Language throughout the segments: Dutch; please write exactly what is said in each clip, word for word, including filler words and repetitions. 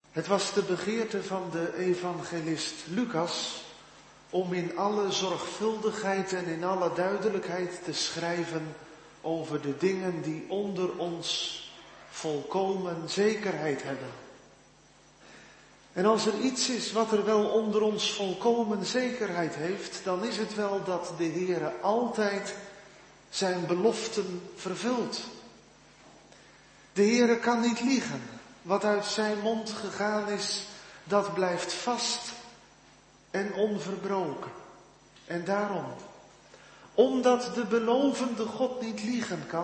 Het was de begeerte van de evangelist Lucas om in alle zorgvuldigheid en in alle duidelijkheid te schrijven over de dingen die onder ons volkomen zekerheid hebben. En als er iets is wat er wel onder ons volkomen zekerheid heeft, dan is het wel dat de Heere altijd zijn beloften vervult. De Heere kan niet liegen. Wat uit zijn mond gegaan is, dat blijft vast en onverbroken. En daarom, omdat de belovende God niet liegen kan,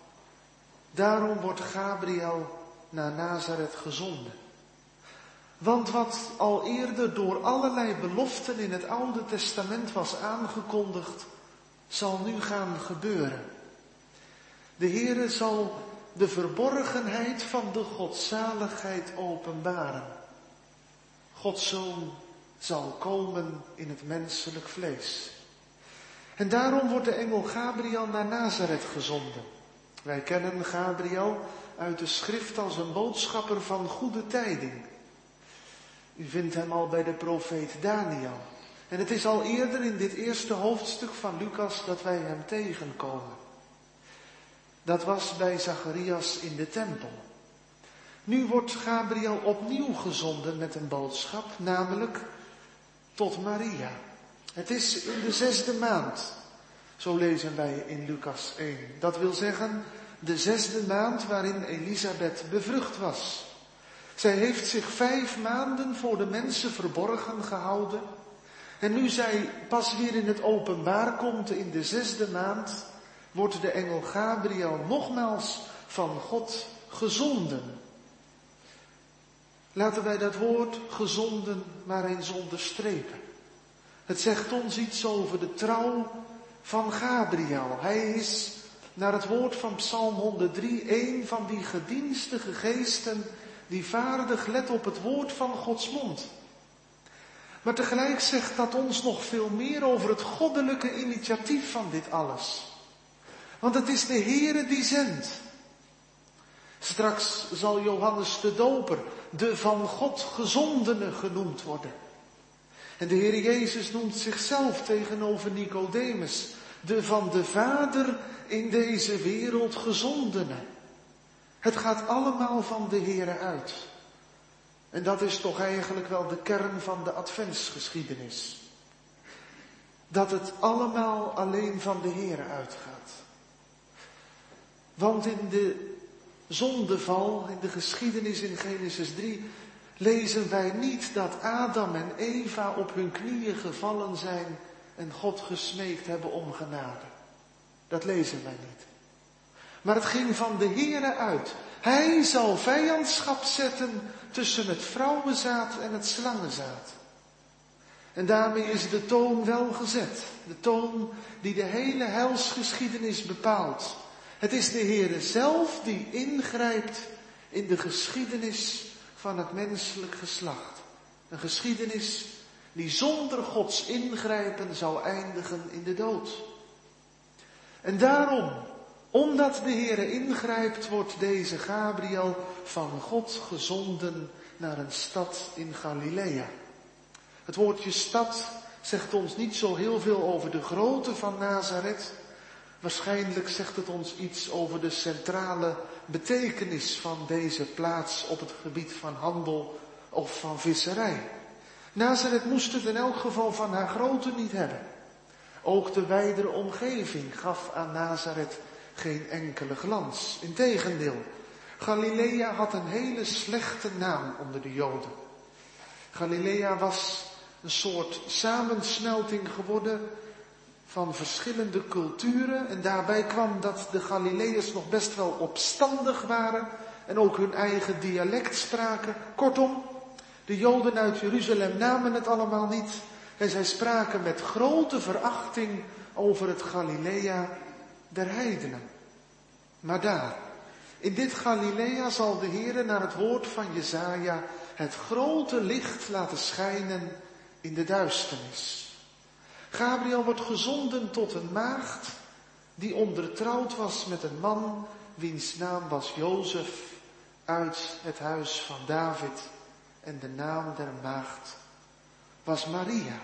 daarom wordt Gabriel naar Nazareth gezonden. Want wat al eerder door allerlei beloften in het Oude Testament was aangekondigd, zal nu gaan gebeuren. De Heere zal de verborgenheid van de godzaligheid openbaren. Gods Zoon zal komen in het menselijk vlees. En daarom wordt de engel Gabriel naar Nazareth gezonden. Wij kennen Gabriel uit de schrift als een boodschapper van goede tijding. U vindt hem al bij de profeet Daniel. En het is al eerder in dit eerste hoofdstuk van Lucas dat wij hem tegenkomen. Dat was bij Zacharias in de tempel. Nu wordt Gabriel opnieuw gezonden met een boodschap, namelijk tot Maria. Het is in de zesde maand, zo lezen wij in Lucas één. Dat wil zeggen, de zesde maand waarin Elisabeth bevrucht was. Zij heeft zich vijf maanden voor de mensen verborgen gehouden. En nu zij pas weer in het openbaar komt in de zesde maand, wordt de engel Gabriel nogmaals van God gezonden. Laten wij dat woord gezonden maar eens onderstrepen. Het zegt ons iets over de trouw van Gabriel. Hij is, naar het woord van Psalm honderddrie, een van die gedienstige geesten die vaardig let op het woord van Gods mond. Maar tegelijk zegt dat ons nog veel meer over het goddelijke initiatief van dit alles. Want het is de Heere die zendt. Straks zal Johannes de Doper de van God gezondene genoemd worden. En de Heer Jezus noemt zichzelf tegenover Nicodemus de van de Vader in deze wereld gezondene. Het gaat allemaal van de Heere uit. En dat is toch eigenlijk wel de kern van de adventsgeschiedenis. Dat het allemaal alleen van de Heere uitgaat. Want in de zondeval, in de geschiedenis in Genesis drie, lezen wij niet dat Adam en Eva op hun knieën gevallen zijn en God gesmeekt hebben om genade. Dat lezen wij niet. Maar het ging van de Heere uit. Hij zal vijandschap zetten tussen het vrouwenzaad en het slangenzaad. En daarmee is de toon wel gezet. De toon die de hele heilsgeschiedenis bepaalt. Het is de Heere zelf die ingrijpt in de geschiedenis van het menselijk geslacht. Een geschiedenis die zonder Gods ingrijpen zou eindigen in de dood. En daarom, omdat de Heere ingrijpt, wordt deze Gabriel van God gezonden naar een stad in Galilea. Het woordje stad zegt ons niet zo heel veel over de grootte van Nazareth. Waarschijnlijk zegt het ons iets over de centrale betekenis van deze plaats op het gebied van handel of van visserij. Nazareth moest het in elk geval van haar grootte niet hebben. Ook de wijdere omgeving gaf aan Nazareth geen enkele glans. Integendeel, Galilea had een hele slechte naam onder de Joden. Galilea was een soort samensmelting geworden van verschillende culturen. En daarbij kwam dat de Galileërs nog best wel opstandig waren en ook hun eigen dialect spraken. Kortom, de Joden uit Jeruzalem namen het allemaal niet. En zij spraken met grote verachting over het Galilea der heidenen. Maar daar, in dit Galilea zal de Heere naar het woord van Jesaja het grote licht laten schijnen in de duisternis. Gabriel wordt gezonden tot een maagd die ondertrouwd was met een man wiens naam was Jozef uit het huis van David. en de naam der maagd was Maria.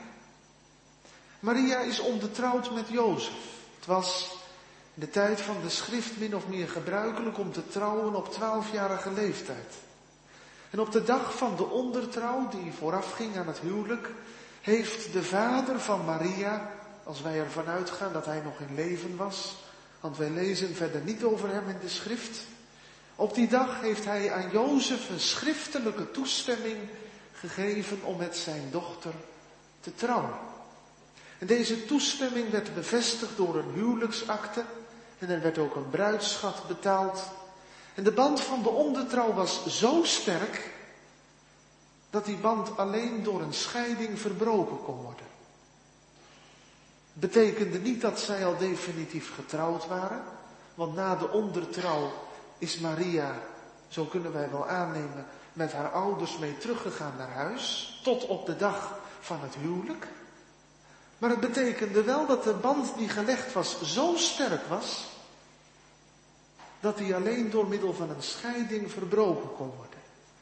Maria is ondertrouwd met Jozef. Het was in de tijd van de schrift min of meer gebruikelijk om te trouwen op twaalfjarige leeftijd. En op de dag van de ondertrouw die voorafging aan het huwelijk, heeft de vader van Maria, als wij ervan uitgaan dat hij nog in leven was, want wij lezen verder niet over hem in de schrift, op die dag heeft hij aan Jozef een schriftelijke toestemming gegeven om met zijn dochter te trouwen. En deze toestemming werd bevestigd door een huwelijksakte en er werd ook een bruidsschat betaald. En de band van de ondertrouw was zo sterk dat die band alleen door een scheiding verbroken kon worden. Het betekende niet dat zij al definitief getrouwd waren, want na de ondertrouw is Maria, zo kunnen wij wel aannemen, met haar ouders mee teruggegaan naar huis, tot op de dag van het huwelijk. Maar het betekende wel dat de band die gelegd was zo sterk was, dat die alleen door middel van een scheiding verbroken kon worden.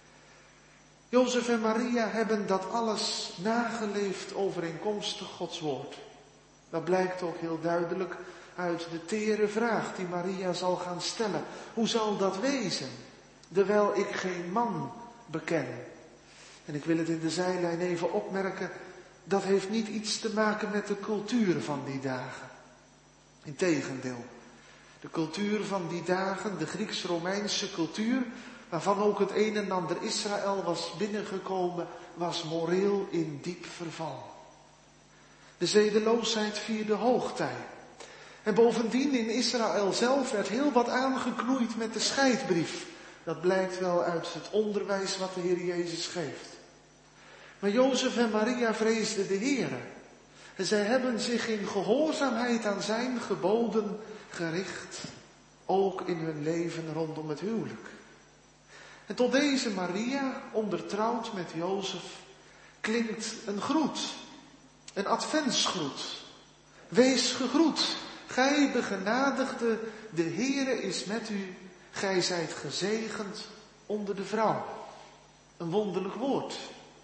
Jozef en Maria hebben dat alles nageleefd overeenkomstig Gods woord. Dat blijkt ook heel duidelijk uit de tere vraag die Maria zal gaan stellen. Hoe zal dat wezen, terwijl ik geen man beken? En ik wil het in de zijlijn even opmerken, dat heeft niet iets te maken met de cultuur van die dagen. Integendeel, de cultuur van die dagen, de Grieks-Romeinse cultuur, waarvan ook het een en ander Israël was binnengekomen, was moreel in diep verval. De zedeloosheid vierde hoogtij. En bovendien in Israël zelf werd heel wat aangeknoeid met de scheidbrief. Dat blijkt wel uit het onderwijs wat de Heer Jezus geeft. Maar Jozef en Maria vreesden de Heere. En zij hebben zich in gehoorzaamheid aan zijn geboden gericht. Ook in hun leven rondom het huwelijk. En tot deze Maria, ondertrouwd met Jozef, klinkt een groet. Een adventsgroet. Wees gegroet. Gij begenadigde, de Heere is met u. Gij zijt gezegend onder de vrouw. Een wonderlijk woord.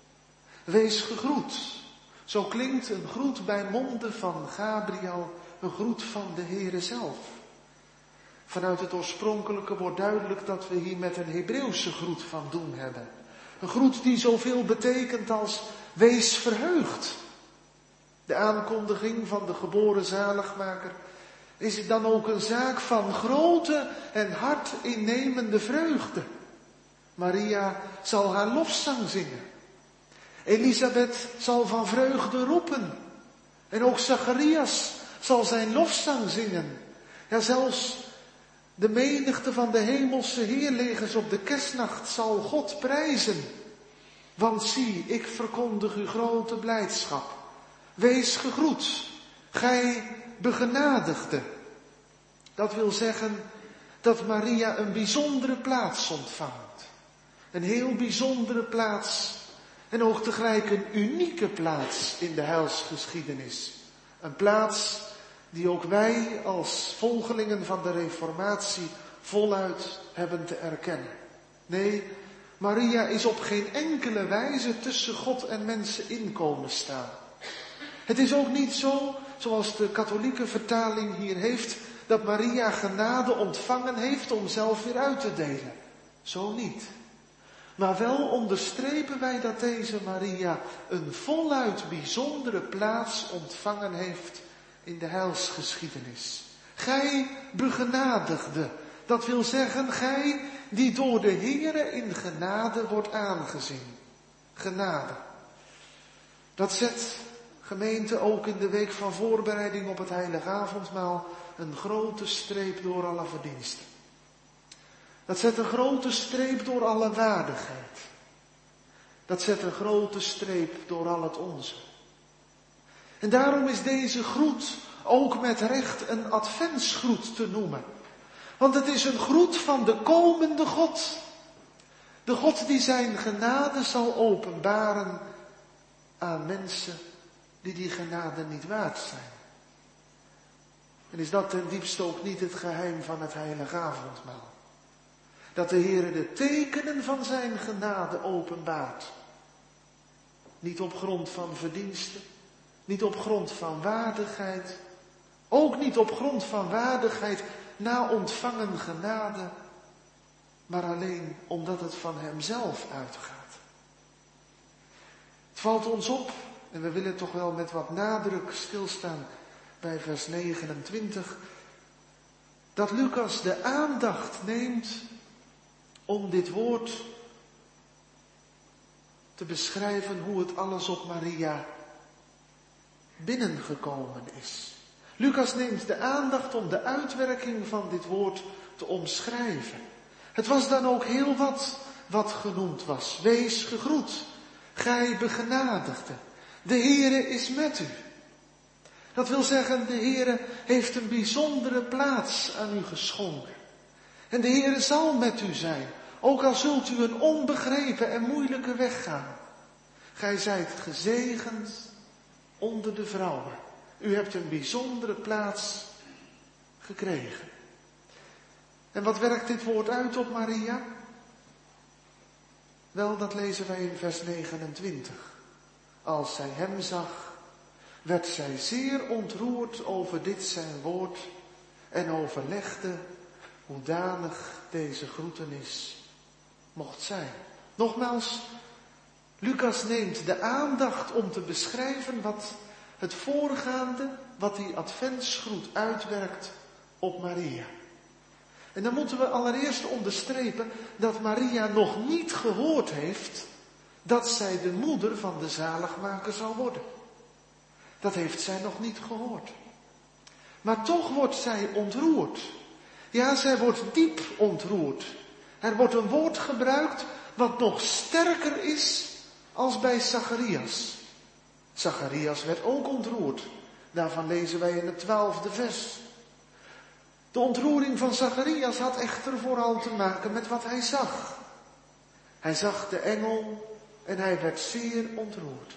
Wees gegroet. Zo klinkt een groet bij monden van Gabriel, een groet van de Heere zelf. Vanuit het oorspronkelijke wordt duidelijk dat we hier met een Hebreeuwse groet van doen hebben. Een groet die zoveel betekent als wees verheugd. De aankondiging van de geboren zaligmaker is dan ook een zaak van grote en hartinnemende vreugde. Maria zal haar lofzang zingen. Elisabeth zal van vreugde roepen. En ook Zacharias zal zijn lofzang zingen. Ja, zelfs de menigte van de hemelse heerlegers op de kerstnacht zal God prijzen. Want zie, ik verkondig u grote blijdschap. Wees gegroet, gij begenadigde. Dat wil zeggen dat Maria een bijzondere plaats ontvangt. Een heel bijzondere plaats en ook tegelijk een unieke plaats in de heilsgeschiedenis. Een plaats die ook wij als volgelingen van de Reformatie voluit hebben te erkennen. Nee, Maria is op geen enkele wijze tussen God en mensen in komen staan. Het is ook niet zo, zoals de katholieke vertaling hier heeft, dat Maria genade ontvangen heeft om zelf weer uit te delen. Zo niet. Maar wel onderstrepen wij dat deze Maria een voluit bijzondere plaats ontvangen heeft in de heilsgeschiedenis. Gij begenadigde, dat wil zeggen gij die door de Heere in genade wordt aangezien. Genade. Dat zet, gemeente, ook in de week van voorbereiding op het heilige avondmaal een grote streep door alle verdiensten. Dat zet een grote streep door alle waardigheid. Dat zet een grote streep door al het onze. En daarom is deze groet ook met recht een adventsgroet te noemen. Want het is een groet van de komende God. De God die zijn genade zal openbaren aan mensen die die genade niet waard zijn. En is dat ten diepste ook niet het geheim van het heilige avondmaal? Dat de Heere de tekenen van zijn genade openbaart. Niet op grond van verdiensten, niet op grond van waardigheid, ook niet op grond van waardigheid na ontvangen genade, maar alleen omdat het van Hemzelf uitgaat. Het valt ons op, en we willen toch wel met wat nadruk stilstaan bij vers negenentwintig, dat Lucas de aandacht neemt om dit woord te beschrijven hoe het alles op Maria binnengekomen is. Lucas neemt de aandacht om de uitwerking van dit woord te omschrijven. Het was dan ook heel wat wat genoemd was. Wees gegroet, gij begenadigde. De Heere is met u. Dat wil zeggen, de Heere heeft een bijzondere plaats aan u geschonken. En de Heere zal met u zijn, ook al zult u een onbegrepen en moeilijke weg gaan. Gij zijt gezegend onder de vrouwen. U hebt een bijzondere plaats gekregen. En wat werkt dit woord uit op Maria? Wel, dat lezen wij in vers negenentwintig. Als zij hem zag, werd zij zeer ontroerd over dit zijn woord en overlegde hoedanig deze groetenis mocht zijn. Nogmaals, Lucas neemt de aandacht om te beschrijven wat het voorgaande, wat die adventsgroet uitwerkt op Maria. En dan moeten we allereerst onderstrepen dat Maria nog niet gehoord heeft dat zij de moeder van de zaligmaker zou worden. Dat heeft zij nog niet gehoord. Maar toch wordt zij ontroerd. Ja, zij wordt diep ontroerd. Er wordt een woord gebruikt wat nog sterker is als bij Zacharias. Zacharias werd ook ontroerd. Daarvan lezen wij in het twaalfde vers. De ontroering van Zacharias had echter vooral te maken met wat hij zag. Hij zag de engel en hij werd zeer ontroerd.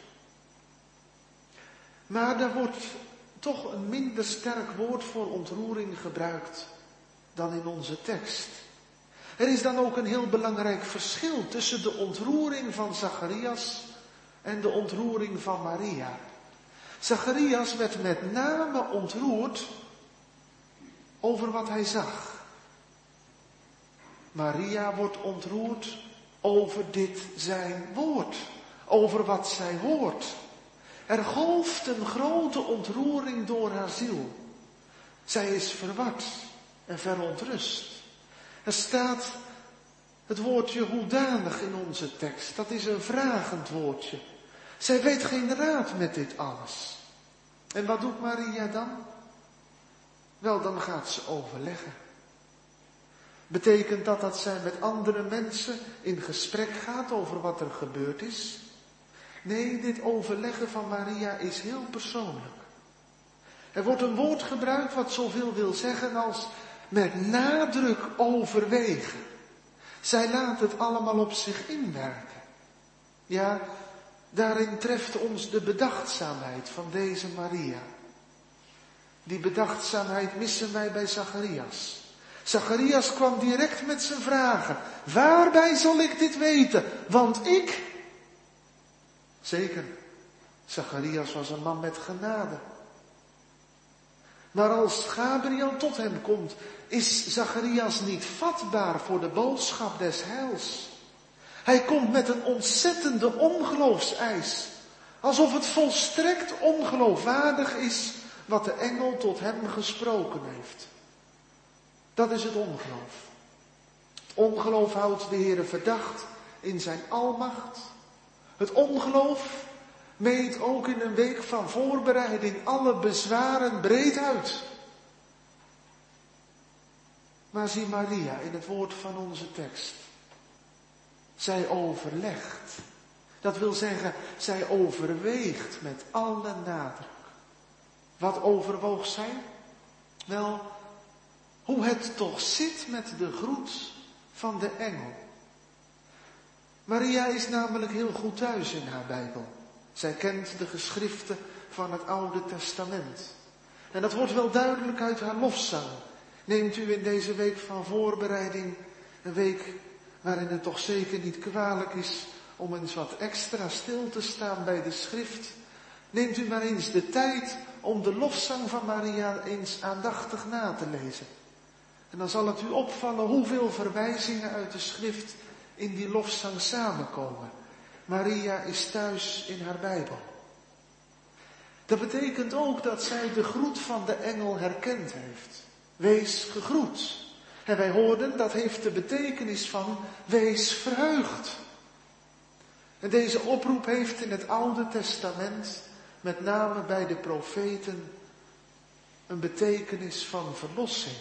Maar er wordt toch een minder sterk woord voor ontroering gebruikt dan in onze tekst. Er is dan ook een heel belangrijk verschil tussen de ontroering van Zacharias en de ontroering van Maria. Zacharias werd met name ontroerd over wat hij zag. Maria wordt ontroerd over dit zijn woord, over wat zij hoort. Er golft een grote ontroering door haar ziel. Zij is verward en verontrust. Er staat het woordje hoedanig in onze tekst. Dat is een vragend woordje. Zij weet geen raad met dit alles. En wat doet Maria dan? Wel, dan gaat ze overleggen. Betekent dat dat zij met andere mensen in gesprek gaat over wat er gebeurd is? Nee, dit overleggen van Maria is heel persoonlijk. Er wordt een woord gebruikt wat zoveel wil zeggen als met nadruk overwegen. Zij laat het allemaal op zich inwerken. Ja, daarin treft ons de bedachtzaamheid van deze Maria. Die bedachtzaamheid missen wij bij Zacharias. Zacharias kwam direct met zijn vragen. Waarbij zal ik dit weten? Want ik... Zeker, Zacharias was een man met genade. Maar als Gabriel tot hem komt, is Zacharias niet vatbaar voor de boodschap des heils. Hij komt met een ontzettende ongeloofseis. Alsof het volstrekt ongeloofwaardig is wat de engel tot hem gesproken heeft. Dat is het ongeloof. Het ongeloof houdt de Heere verdacht in zijn almacht. Het ongeloof meet ook in een week van voorbereiding alle bezwaren breed uit. Maar zie Maria in het woord van onze tekst. Zij overlegt. Dat wil zeggen, zij overweegt met alle nadruk. Wat overwoog zij? Wel, hoe het toch zit met de groet van de engel. Maria is namelijk heel goed thuis in haar Bijbel. Zij kent de geschriften van het Oude Testament. En dat wordt wel duidelijk uit haar lofzang. Neemt u in deze week van voorbereiding, een week waarin het toch zeker niet kwalijk is om eens wat extra stil te staan bij de schrift, neemt u maar eens de tijd om de lofzang van Maria eens aandachtig na te lezen. En dan zal het u opvallen hoeveel verwijzingen uit de schrift in die lofzang samenkomen. Maria is thuis in haar Bijbel. Dat betekent ook dat zij de groet van de engel herkend heeft. Wees gegroet. En wij hoorden, dat heeft de betekenis van wees verheugd. En deze oproep heeft in het Oude Testament, met name bij de profeten, een betekenis van verlossing.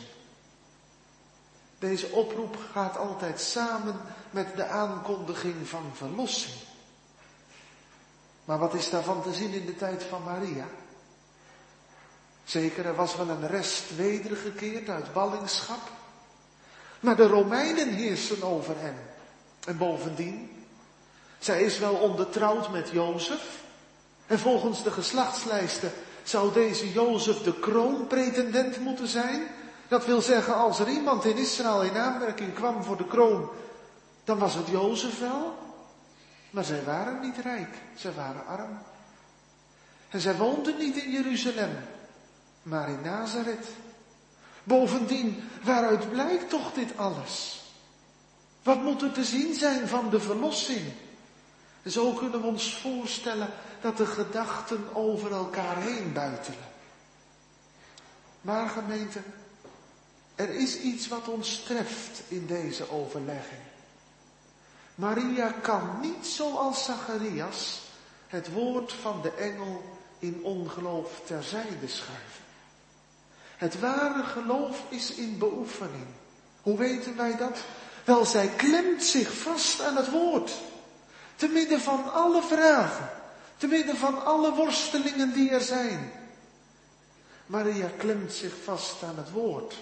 Deze oproep gaat altijd samen met de aankondiging van verlossing. Maar wat is daarvan te zien in de tijd van Maria? Zeker, er was wel een rest wedergekeerd uit ballingschap. Maar de Romeinen heersen over hen. En bovendien, zij is wel ondertrouwd met Jozef. En volgens de geslachtslijsten zou deze Jozef de kroonpretendent moeten zijn. Dat wil zeggen, als er iemand in Israël in aanmerking kwam voor de kroon, dan was het Jozef wel. Maar zij waren niet rijk, zij waren arm. En zij woonden niet in Jeruzalem, maar in Nazareth. Bovendien, waaruit blijkt toch dit alles? Wat moet er te zien zijn van de verlossing? En zo kunnen we ons voorstellen dat de gedachten over elkaar heen buitelen. Maar gemeente, er is iets wat ons treft in deze overlegging. Maria kan niet zoals Zacharias het woord van de engel in ongeloof terzijde schuiven. Het ware geloof is in beoefening. Hoe weten wij dat? Wel, zij klemt zich vast aan het woord. Te midden van alle vragen. Te midden van alle worstelingen die er zijn. Maria klemt zich vast aan het woord.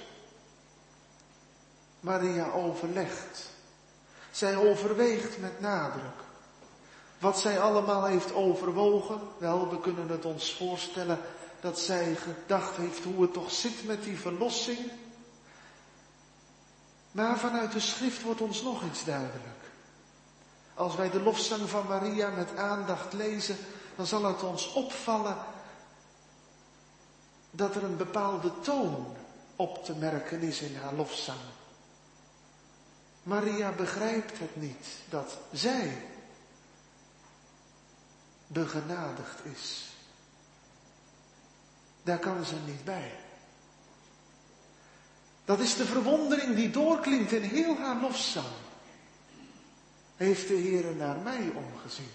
Maria overlegt. Zij overweegt met nadruk. Wat zij allemaal heeft overwogen, wel, we kunnen het ons voorstellen dat zij gedacht heeft hoe het toch zit met die verlossing. Maar vanuit de schrift wordt ons nog iets duidelijk. Als wij de lofzang van Maria met aandacht lezen, dan zal het ons opvallen dat er een bepaalde toon op te merken is in haar lofzang. Maria begrijpt het niet dat zij begenadigd is. Daar kan ze niet bij. Dat is de verwondering die doorklinkt in heel haar lofzang. Heeft de Heere naar mij omgezien?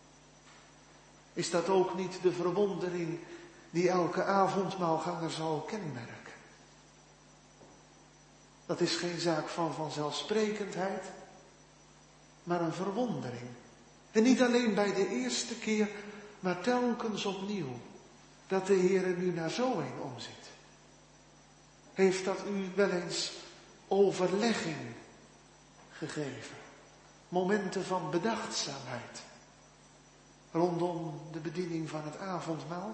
Is dat ook niet de verwondering die elke avondmaalganger zal kenmerken? Dat is geen zaak van vanzelfsprekendheid, maar een verwondering. En niet alleen bij de eerste keer, maar telkens opnieuw. Dat de Heere nu naar zo een omziet. Heeft dat u wel eens overlegging gegeven? Momenten van bedachtzaamheid. Rondom de bediening van het avondmaal.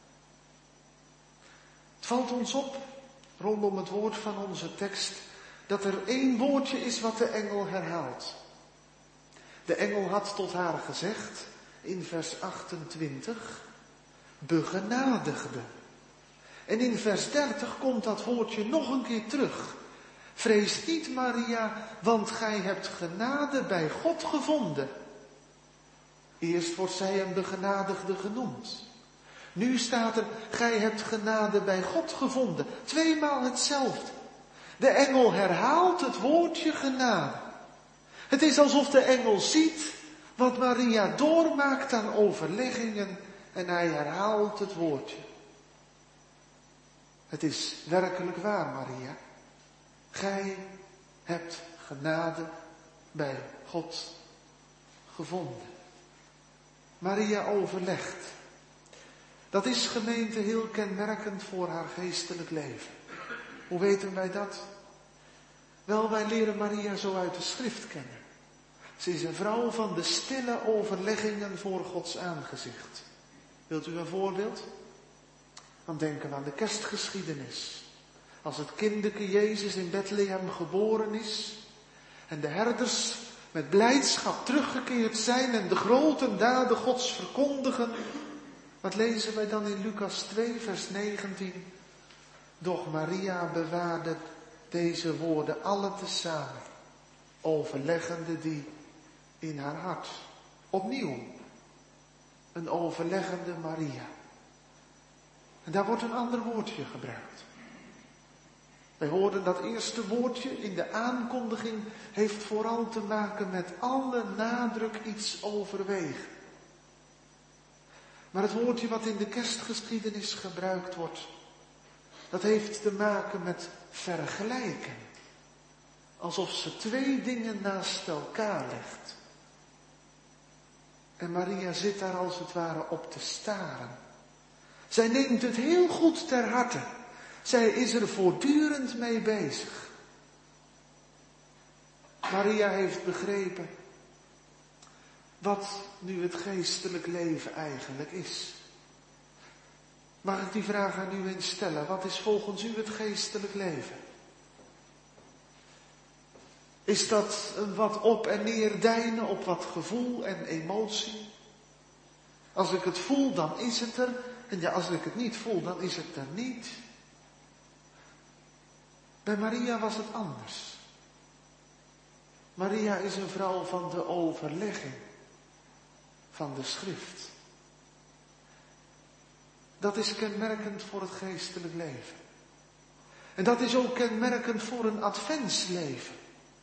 Het valt ons op, rondom het woord van onze tekst, dat er één woordje is wat de engel herhaalt. De engel had tot haar gezegd, in vers achtentwintig, begenadigde. En in vers dertig komt dat woordje nog een keer terug. Vrees niet, Maria, want gij hebt genade bij God gevonden. Eerst wordt zij een begenadigde genoemd. Nu staat er, gij hebt genade bij God gevonden. Tweemaal hetzelfde. De engel herhaalt het woordje genade. Het is alsof de engel ziet wat Maria doormaakt aan overleggingen en hij herhaalt het woordje. Het is werkelijk waar, Maria. Gij hebt genade bij God gevonden. Maria overlegt. Dat is, gemeente, heel kenmerkend voor haar geestelijk leven. Hoe weten wij dat? Wel, wij leren Maria zo uit de schrift kennen. Ze is een vrouw van de stille overleggingen voor Gods aangezicht. Wilt u een voorbeeld? Dan denken we aan de kerstgeschiedenis. Als het kinderke Jezus in Bethlehem geboren is en de herders met blijdschap teruggekeerd zijn en de grote daden Gods verkondigen. Wat lezen wij dan in Lucas twee, vers negentien? Doch Maria bewaarde deze woorden alle tezamen, overleggende die in haar hart. Opnieuw, een overleggende Maria. En daar wordt een ander woordje gebruikt. Wij hoorden dat eerste woordje in de aankondiging heeft vooral te maken met alle nadruk iets overwegen. Maar het woordje wat in de kerstgeschiedenis gebruikt wordt, dat heeft te maken met vergelijken. Alsof ze twee dingen naast elkaar legt. En Maria zit daar als het ware op te staren. Zij neemt het heel goed ter harte. Zij is er voortdurend mee bezig. Maria heeft begrepen wat nu het geestelijk leven eigenlijk is. Mag ik die vraag aan u eens stellen? Wat is volgens u het geestelijk leven? Is dat een wat op en neer deinen op wat gevoel en emotie? Als ik het voel, dan is het er. En ja, als ik het niet voel, dan is het er niet. Bij Maria was het anders. Maria is een vrouw van de overlegging van de schrift. Dat is kenmerkend voor het geestelijk leven. En dat is ook kenmerkend voor een adventsleven.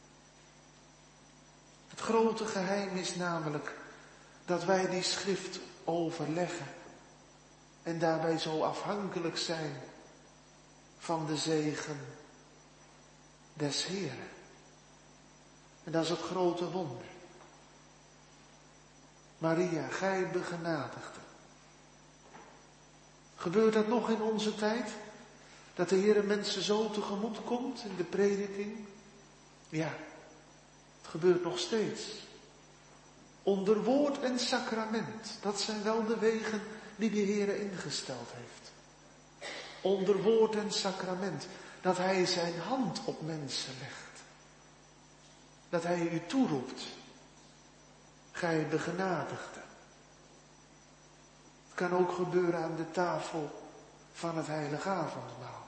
Het grote geheim is namelijk dat wij die schrift overleggen en daarbij zo afhankelijk zijn van de zegen des Heeren. En dat is het grote wonder. Maria, gij begenadigde. Gebeurt dat nog in onze tijd? Dat de Heere mensen zo tegemoet komt in de prediking? Ja, het gebeurt nog steeds. Onder woord en sacrament, dat zijn wel de wegen die de Heere ingesteld heeft. Onder woord en sacrament, dat Hij zijn hand op mensen legt. Dat Hij u toeroept. Gij begenadigde. Het kan ook gebeuren aan de tafel van het heilige avondmaal.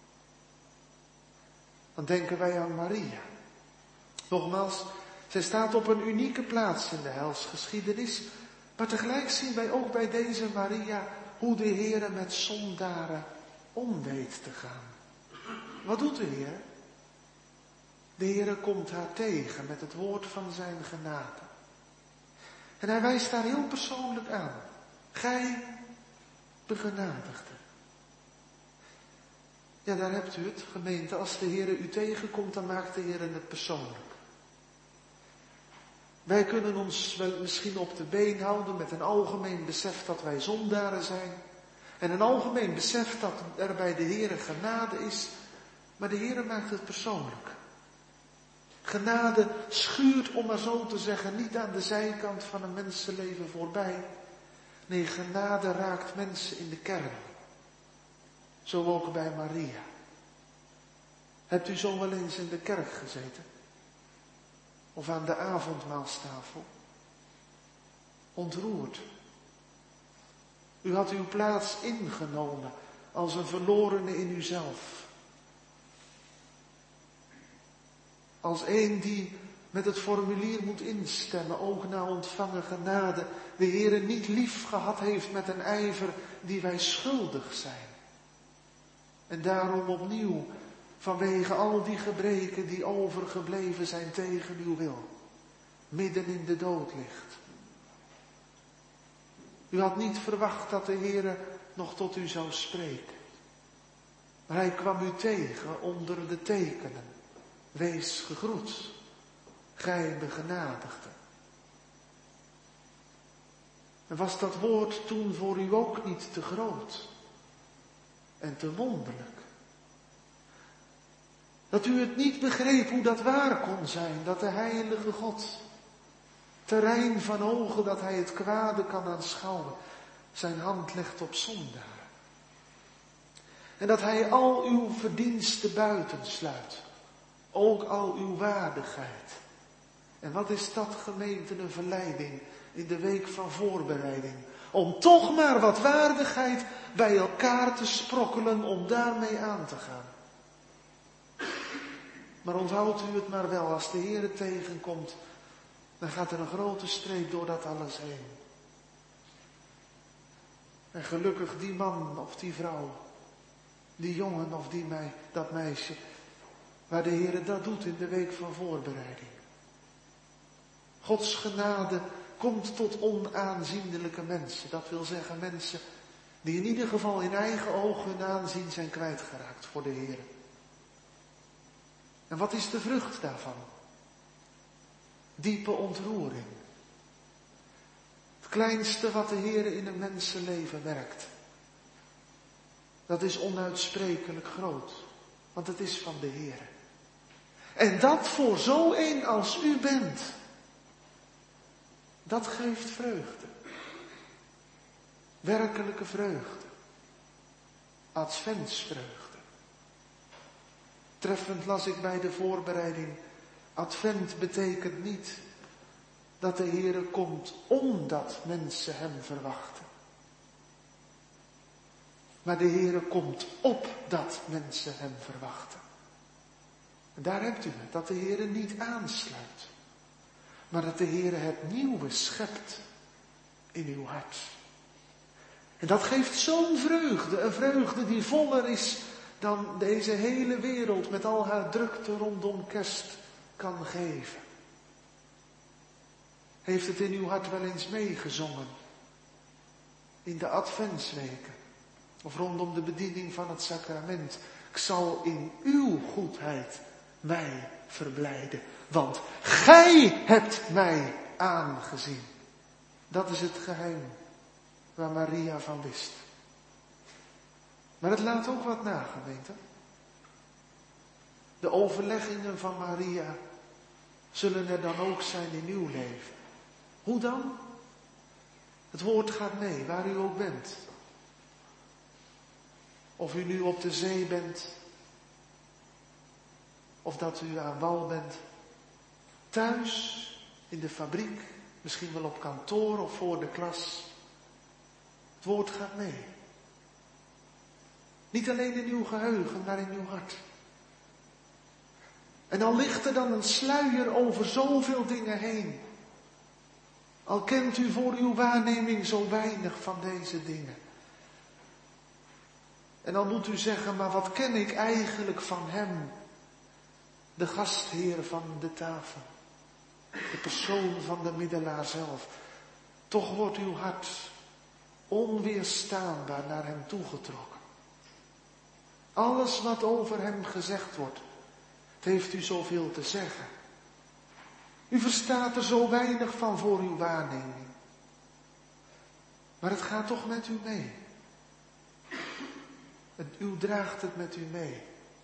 Dan denken wij aan Maria. Nogmaals, zij staat op een unieke plaats in de heilsgeschiedenis. Maar tegelijk zien wij ook bij deze Maria hoe de Heere met zondaren om weet te gaan. Wat doet de Heer? De Heere komt haar tegen met het woord van zijn genade. En hij wijst daar heel persoonlijk aan. Gij begenadigde. Ja, daar hebt u het, gemeente. Als de Heere u tegenkomt, dan maakt de Heere het persoonlijk. Wij kunnen ons wel misschien op de been houden met een algemeen besef dat wij zondaren zijn. En een algemeen besef dat er bij de Heere genade is. Maar de Heere maakt het persoonlijk. Genade schuurt, om maar zo te zeggen, niet aan de zijkant van een mensenleven voorbij. Nee, genade raakt mensen in de kern. Zo ook bij Maria. Hebt u zo wel eens in de kerk gezeten? Of aan de avondmaalstafel? Ontroerd. U had uw plaats ingenomen als een verlorene in uzelf. Als een die met het formulier moet instemmen, ook na ontvangen genade, de Heere niet lief gehad heeft met een ijver die wij schuldig zijn. En daarom opnieuw, vanwege al die gebreken die overgebleven zijn tegen uw wil, midden in de dood ligt. U had niet verwacht dat de Heere nog tot u zou spreken. Maar hij kwam u tegen onder de tekenen. Wees gegroet, gij begenadigde. En was dat woord toen voor u ook niet te groot en te wonderlijk? Dat u het niet begreep hoe dat waar kon zijn, dat de heilige God, terrein van ogen dat hij het kwade kan aanschouwen, zijn hand legt op zondaren. En dat hij al uw verdiensten buitensluit. Ook al uw waardigheid. En wat is dat, gemeente, een verleiding in de week van voorbereiding. Om toch maar wat waardigheid bij elkaar te sprokkelen om daarmee aan te gaan. Maar onthoudt u het maar wel, als de Heer het tegenkomt, dan gaat er een grote streep door dat alles heen. En gelukkig die man of die vrouw, die jongen of die mei, dat meisje, waar de Heer dat doet in de week van voorbereiding. Gods genade komt tot onaanzienlijke mensen. Dat wil zeggen mensen die in ieder geval in eigen ogen hun aanzien zijn kwijtgeraakt voor de Heer. En wat is de vrucht daarvan? Diepe ontroering. Het kleinste wat de Heer in een mensenleven werkt. Dat is onuitsprekelijk groot. Want het is van de Heer. En dat voor zo een als u bent. Dat geeft vreugde. Werkelijke vreugde. Adventsvreugde. Treffend las ik bij de voorbereiding. Advent betekent niet dat de Heere komt omdat mensen hem verwachten. Maar de Heere komt opdat mensen hem verwachten. En daar hebt u het, dat de Heere niet aansluit. Maar dat de Heere het nieuwe schept in uw hart. En dat geeft zo'n vreugde, een vreugde die voller is dan deze hele wereld met al haar drukte rondom kerst kan geven. Heeft het in uw hart wel eens meegezongen? In de adventsweken. Of rondom de bediening van het sacrament. Ik zal in uw goedheid mij verblijden. Want gij hebt mij aangezien. Dat is het geheim waar Maria van wist. Maar het laat ook wat na, gemeente. De overleggingen van Maria zullen er dan ook zijn in uw leven. Hoe dan? Het woord gaat mee, waar u ook bent. Of u nu op de zee bent. Of dat u aan wal bent. Thuis, in de fabriek, misschien wel op kantoor of voor de klas. Het woord gaat mee. Niet alleen in uw geheugen, maar in uw hart. En al ligt er dan een sluier over zoveel dingen heen. Al kent u voor uw waarneming zo weinig van deze dingen. En dan moet u zeggen, maar wat ken ik eigenlijk van hem? De gastheer van de tafel. De persoon van de middelaar zelf. Toch wordt uw hart onweerstaanbaar naar hem toegetrokken. Alles wat over hem gezegd wordt, het heeft u zoveel te zeggen. U verstaat er zo weinig van voor uw waarneming. Maar het gaat toch met u mee. U draagt het met u mee.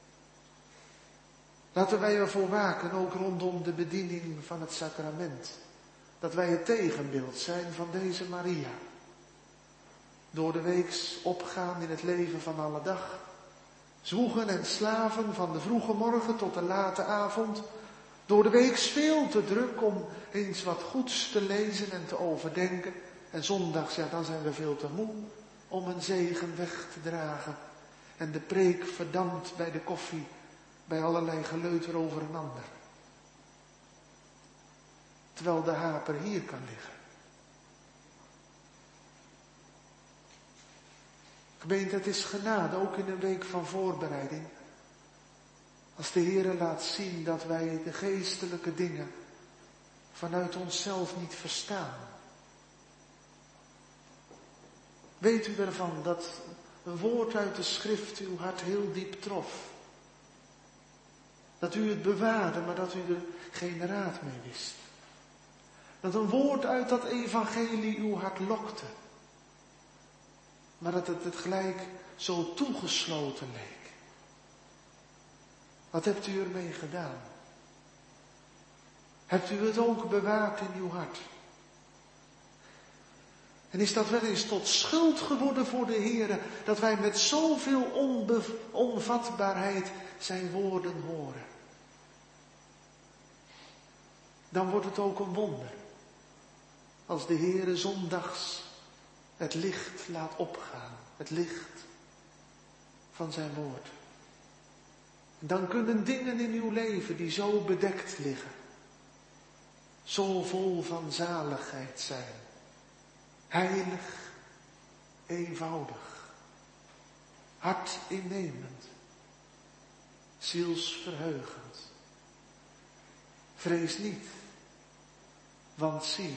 Laten wij ervoor waken, ook rondom de bediening van het sacrament. Dat wij het tegenbeeld zijn van deze Maria. Door de weeks opgaan in het leven van alle dag. Zwoegen en slaven van de vroege morgen tot de late avond. Door de weeks veel te druk om eens wat goeds te lezen en te overdenken. En zondags, ja, dan zijn we veel te moe om een zegen weg te dragen. En de preek verdampt bij de koffie, bij allerlei geleuter over een ander. Terwijl de haper hier kan liggen. Gemeente, het is genade, ook in een week van voorbereiding. Als de Heere laat zien dat wij de geestelijke dingen vanuit onszelf niet verstaan. Weet u ervan dat een woord uit de schrift uw hart heel diep trof? Dat u het bewaarde, maar dat u er geen raad mee wist. Dat een woord uit dat evangelie uw hart lokte. Maar dat het het gelijk zo toegesloten leek. Wat hebt u ermee gedaan? Hebt u het ook bewaard in uw hart? En is dat wel eens tot schuld geworden voor de Heere, dat wij met zoveel onbe- onvatbaarheid zijn woorden horen? dan wordt het ook een wonder. Als de Heere zondags het licht laat opgaan, het licht van zijn woord. Dan kunnen dingen in uw leven die zo bedekt liggen, zo vol van zaligheid zijn. Heilig, eenvoudig, hartinnemend, zielsverheugend. Vrees niet, want zie,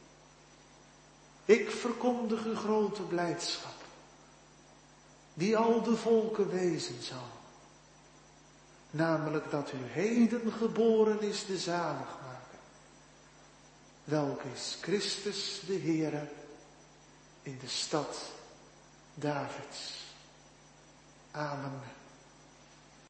ik verkondig uw grote blijdschap, die al de volken wezen zal. Namelijk dat u heden geboren is de zaligmaker, welk is Christus de Heere in de stad Davids. Amen.